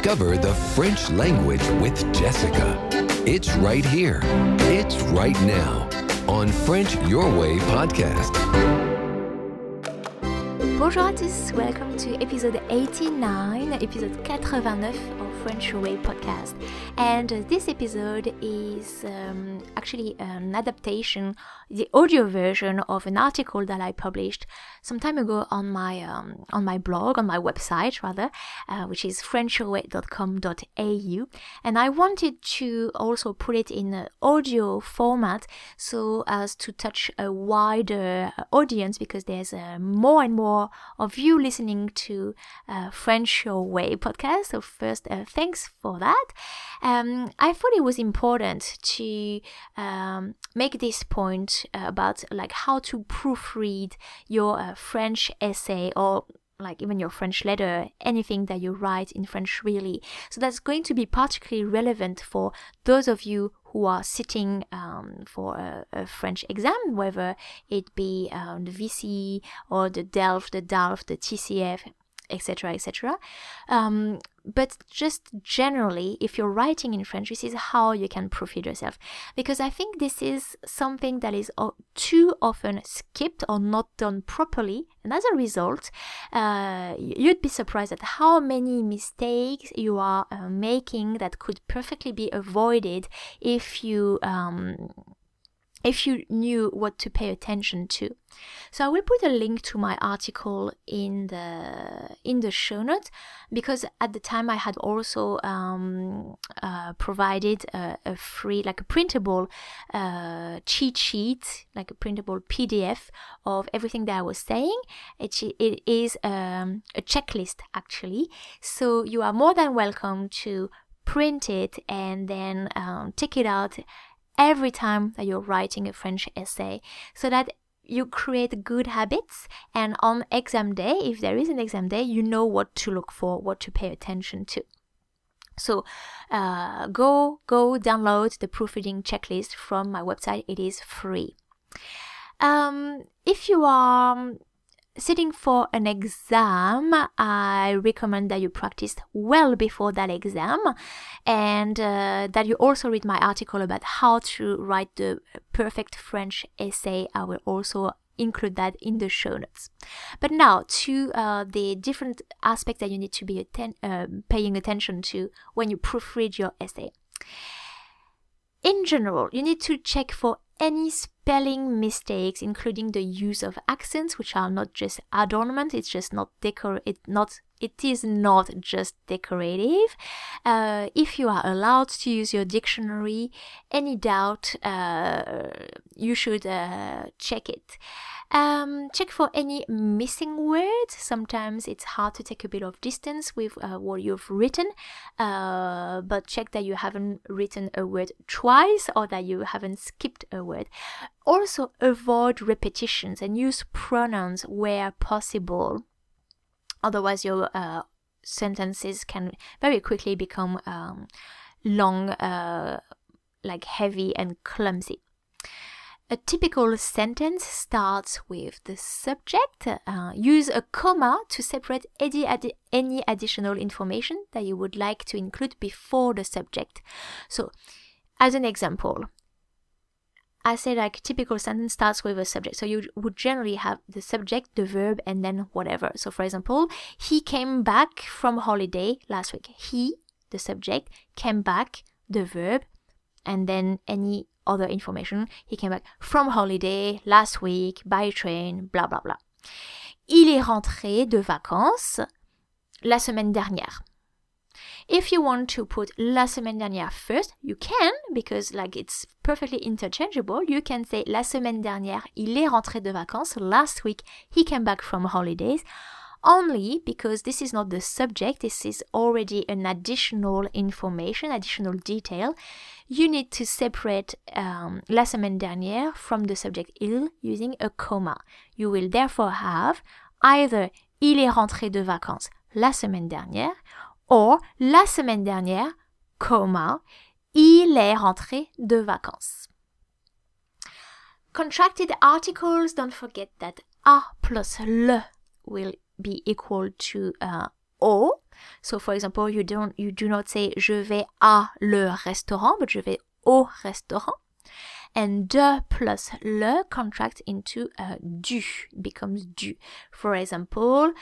Discover the French language with Jessica. It's right here. It's right now on French Your Way podcast. Bonjour à tous, welcome to episode 89, episode 89 of French Your Way podcast. And this episode is actually an adaptation, the audio version of an article that I published some time ago on my blog, on my website rather, which is frenchyourway.com.au. And I wanted to also put it in an audio format so as to touch a wider audience, because there's more and more of you listening to French Your Way podcast. So first, thanks for that. I thought it was important to make this point about like how to proofread your French essay, or like even your French letter, anything that you write in French really. So that's going to be particularly relevant for those of you who are sitting for a French exam, whether it be the VC or the DELF, the DALF, the TCF, etc., etc. But just generally, if you're writing in French, this is how you can proofread yourself. Because I think this is something that is too often skipped or not done properly. And as a result, you'd be surprised at how many mistakes you are making that could perfectly be avoided if you knew what to pay attention to. So I will put a link to my article in the show notes, because at the time I had also provided a free, like a printable cheat sheet, like a printable PDF of everything that I was saying. It is a checklist actually, so you are more than welcome to print it and then take it out every time that you're writing a French essay, so that you create good habits, and on exam day, if there is an exam day, you know what to look for, what to pay attention to. So go download the proofreading checklist from my website. It is free. If you are sitting for an exam, I recommend that you practice well before that exam, and that you also read my article about how to write the perfect French essay. I will also include that in the show notes. But now to the different aspects that you need to be paying attention to when you proofread your essay. In general, you need to check for any spelling mistakes, including the use of accents, which are not just adornment, it's just not it is not just decorative. If you are allowed to use your dictionary, any doubt, you should check it. Check for any missing words. Sometimes it's hard to take a bit of distance with what you've written, but check that you haven't written a word twice, or that you haven't skipped a word. Also, avoid repetitions and use pronouns where possible. Otherwise, your sentences can very quickly become long, like heavy and clumsy. A typical sentence starts with the subject. Use a comma to separate any additional information that you would like to include before the subject. So, as an example, I say like typical sentence starts with a subject. So you would generally have the subject, the verb, and then whatever. So for example, he came back from holiday last week. He, the subject, came back, the verb, and then any other information. He came back from holiday last week by train, blah, blah, blah. Il est rentré de vacances la semaine dernière. If you want to put la semaine dernière first, you can, because like it's perfectly interchangeable. You can say la semaine dernière, il est rentré de vacances. Last week, he came back from holidays. Only because this is not the subject, this is already an additional information, additional detail. You need to separate la semaine dernière from the subject il using a comma. You will therefore have either il est rentré de vacances la semaine dernière, or la semaine dernière, comma, il est rentré de vacances. Contracted articles, don't forget that a plus le will be equal to o. So for example, you do not say je vais à le restaurant, but je vais au restaurant. And de plus le contracts into du, becomes du. For example,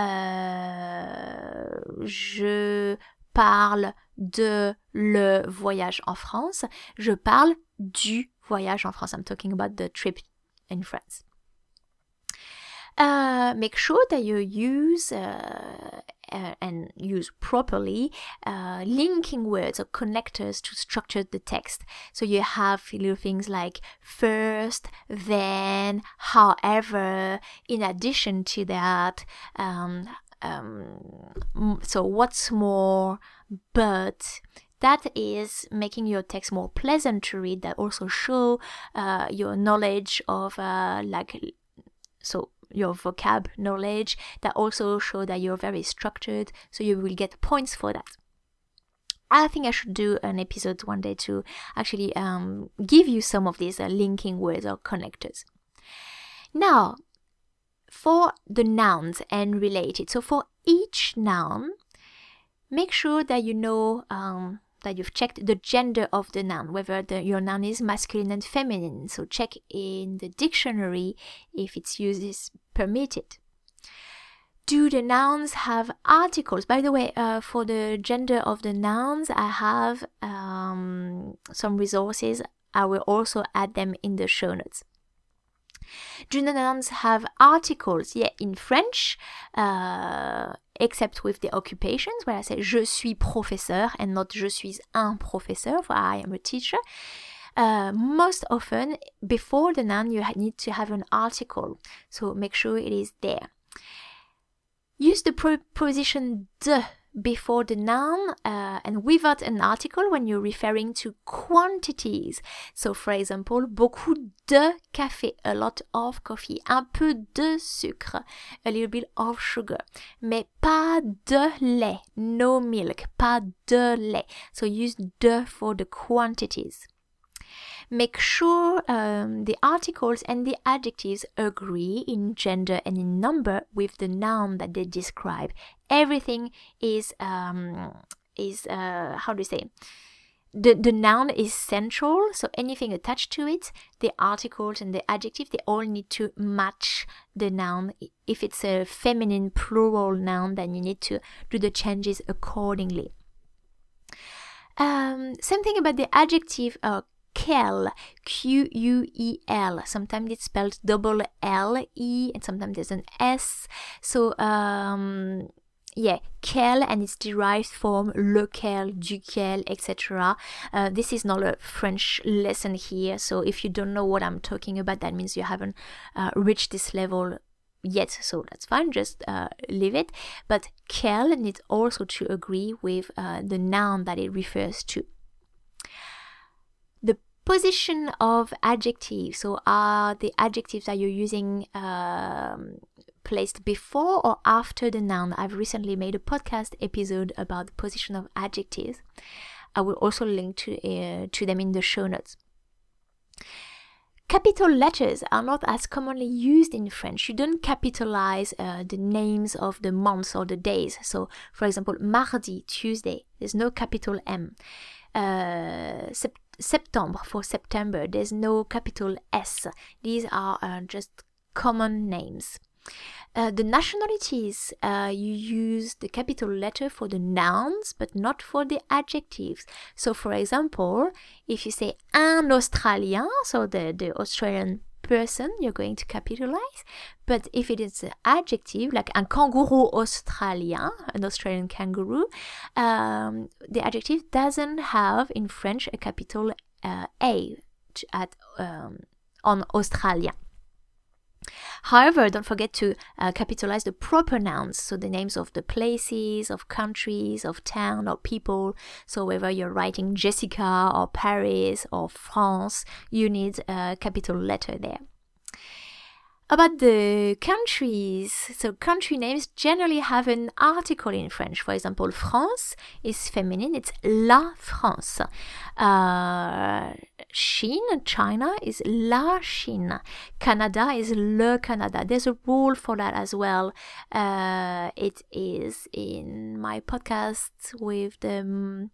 je parle de le voyage en France. Je parle du voyage en France. I'm talking about the trip in France. Make sure that you use and use properly linking words or connectors to structure the text. So you have little things like first, then, however, in addition to that, so what's more, but. That is making your text more pleasant to read. That also show your knowledge of your vocab knowledge, that also show that you're very structured, so you will get points for that. I think I should do an episode one day to actually give you some of these linking words or connectors. Now, for the nouns and related. So for each noun, make sure that you know that you've checked the gender of the noun, whether your noun is masculine and feminine. So check in the dictionary if its use is permitted. Do the nouns have articles? By the way, for the gender of the nouns, I have some resources. I will also add them in the show notes. Do the nouns have articles? Yeah, in French, except with the occupations, where I say je suis professeur and not je suis un professeur, for I am a teacher. Most often, before the noun, you need to have an article, so make sure it is there. Use the preposition de before the noun and without an article when you're referring to quantities. So, for example, beaucoup de café, a lot of coffee, un peu de sucre, a little bit of sugar, mais pas de lait, no milk, pas de lait. So use de for the quantities. Make sure the articles and the adjectives agree in gender and in number with the noun that they describe. Everything is how do you say? The noun is central, so anything attached to it, the articles and the adjective, they all need to match the noun. If it's a feminine plural noun, then you need to do the changes accordingly. Same thing about the adjective quel, Q-U-E-L. Sometimes it's spelled double L-E and sometimes there's an S. So, quel, and it's derived from lequel, duquel, etc. This is not a French lesson here, so if you don't know what I'm talking about, that means you haven't reached this level yet, so that's fine, just leave it. But quel needs also to agree with the noun that it refers to. The position of adjectives, so are the adjectives that you're using placed before or after the noun? I've recently made a podcast episode about the position of adjectives. I will also link to them in the show notes. Capital letters are not as commonly used in French. You don't capitalize the names of the months or the days. So, for example, mardi, Tuesday, there's no capital M. Septembre, for September, there's no capital S. These are just common names. The nationalities, you use the capital letter for the nouns, but not for the adjectives. So, for example, if you say un Australien, so the Australian person, you're going to capitalize. But if it is an adjective, like un kangourou australien, an Australian kangaroo, the adjective doesn't have in French a capital A on Australien. However, don't forget to capitalize the proper nouns, so the names of the places, of countries, of town, or people. So whether you're writing Jessica or Paris or France, you need a capital letter there. About the countries, so country names generally have an article in French. For example, France is feminine, it's la France. China is la Chine. Canada is le Canada. There's a rule for that as well. It is in my podcast with the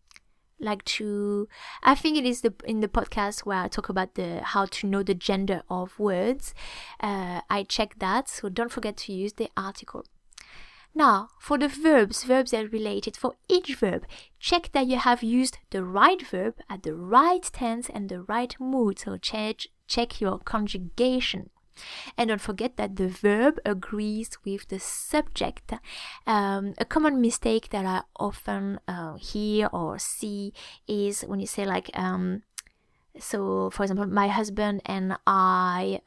I think it is in the podcast where I talk about how to know the gender of words. I check that, so don't forget to use the article. Now, for the verbs are related. For each verb, check that you have used the right verb at the right tense and the right mood. So check your conjugation. And don't forget that the verb agrees with the subject. A common mistake that I often hear or see is when you say like, so for example, my husband and I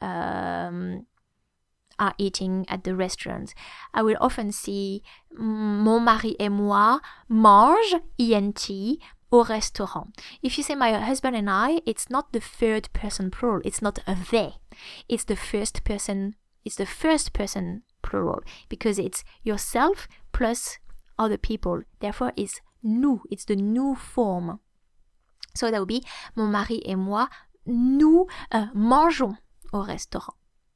are eating at the restaurant. I will often see mon mari et moi mange, int, au restaurant. If you say my husband and I, it's not the third person plural. It's not a they. It's the first person plural because it's yourself plus other people. Therefore, it's nous. It's the nous form. So that would be mon mari et moi, nous mangeons au restaurant.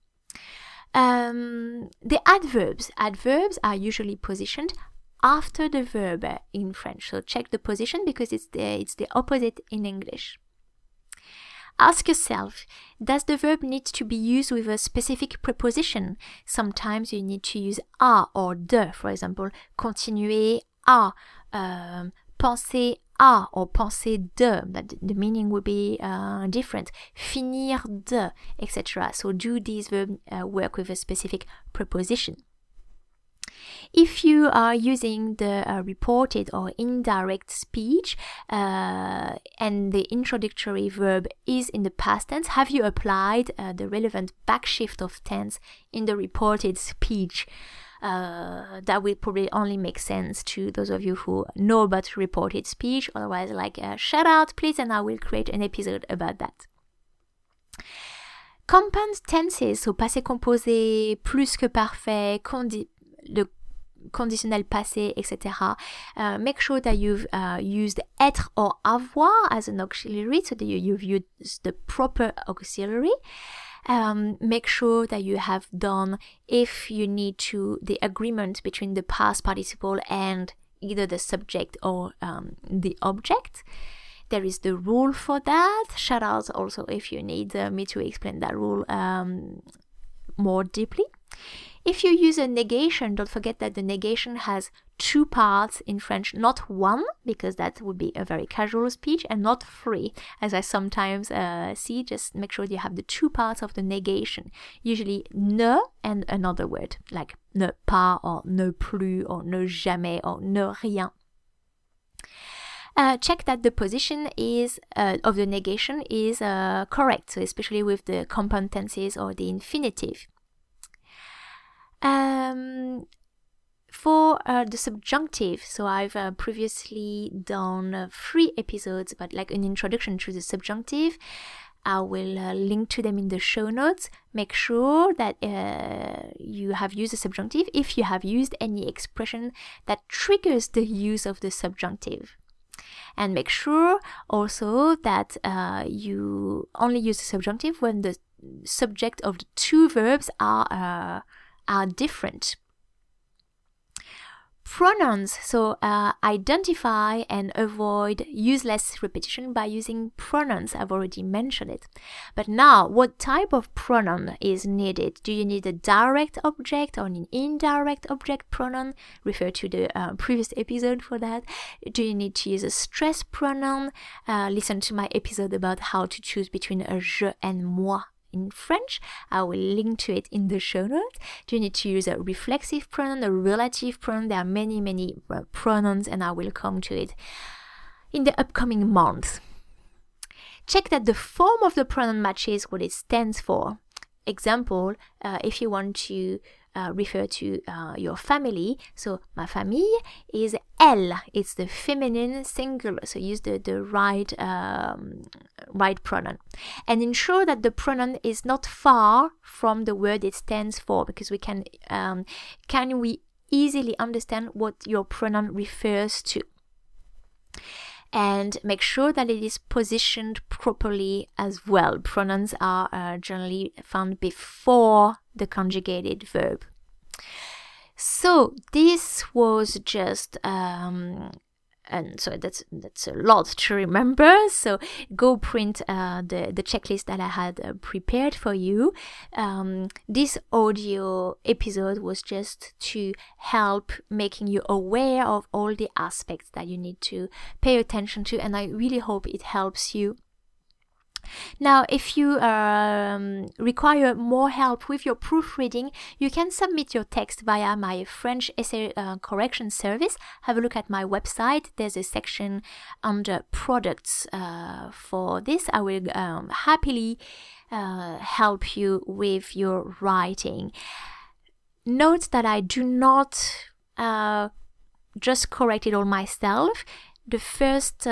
The adverbs are usually positioned after the verb in French. So check the position because it's the opposite in English. Ask yourself, does the verb need to be used with a specific preposition? Sometimes you need to use a or de. For example, continuer à, penser à or penser de. That the meaning would be different. Finir de, etc. So do these verbs work with a specific preposition? If you are using the reported or indirect speech and the introductory verb is in the past tense, have you applied the relevant backshift of tense in the reported speech? That will probably only make sense to those of you who know about reported speech. Otherwise, shout out please, and I will create an episode about that. Compound tenses, so passé composé, plus que parfait, le conditionnel passé, etc. Make sure that you've used être or avoir as an auxiliary, so that you've used the proper auxiliary. Make sure that you have done, if you need to, the agreement between the past participle and either the subject or the object. There is the rule for that. Shout out also if you need me to explain that rule more deeply. If you use a negation, don't forget that the negation has two parts in French, not one, because that would be a very casual speech, and not three, as I sometimes see. Just make sure you have the two parts of the negation. Usually ne and another word, like ne pas or ne plus or ne jamais or ne rien. Check that the position is of the negation is correct, so especially with the compound tenses or the infinitive. For the subjunctive, so I've previously done 3 episodes about like an introduction to the subjunctive. I will link to them in the show notes. Make sure that you have used the subjunctive if you have used any expression that triggers the use of the subjunctive. And make sure also that you only use the subjunctive when the subject of the two verbs are different. Pronouns, so identify and avoid useless repetition by using pronouns. I've already mentioned it. But now, what type of pronoun is needed? Do you need a direct object or an indirect object pronoun? Refer to the previous episode for that. Do you need to use a stress pronoun? Listen to my episode about how to choose between a je and moi in French. I will link to it in the show notes. Do you need to use a reflexive pronoun, a relative pronoun? There are many pronouns, and I will come to it in the upcoming months. Check that the form of the pronoun matches what it stands for. Example, if you want to refer to your family. So ma famille is elle. It's the feminine singular. So use the right pronoun, and ensure that the pronoun is not far from the word it stands for, because we can easily understand what your pronoun refers to. And make sure that it is positioned properly as well. Pronouns are generally found before the conjugated verb. So this was just and so that's a lot to remember. So go print the checklist that I had prepared for you. This audio episode was just to help making you aware of all the aspects that you need to pay attention to, and I really hope it helps you. Now, if you require more help with your proofreading, you can submit your text via my French essay correction service. Have a look at my website. There's a section under products for this. I will happily help you with your writing. Note that I do not just correct it all myself. The first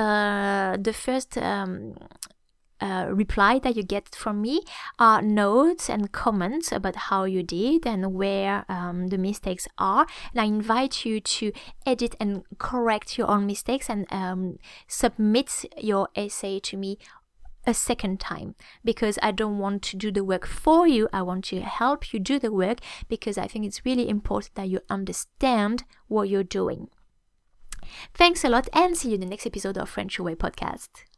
reply that you get from me are notes and comments about how you did and where the mistakes are. And I invite you to edit and correct your own mistakes and submit your essay to me a second time, because I don't want to do the work for you. I want to help you do the work, because I think it's really important that you understand what you're doing. Thanks a lot, and see you in the next episode of French Your Way podcast.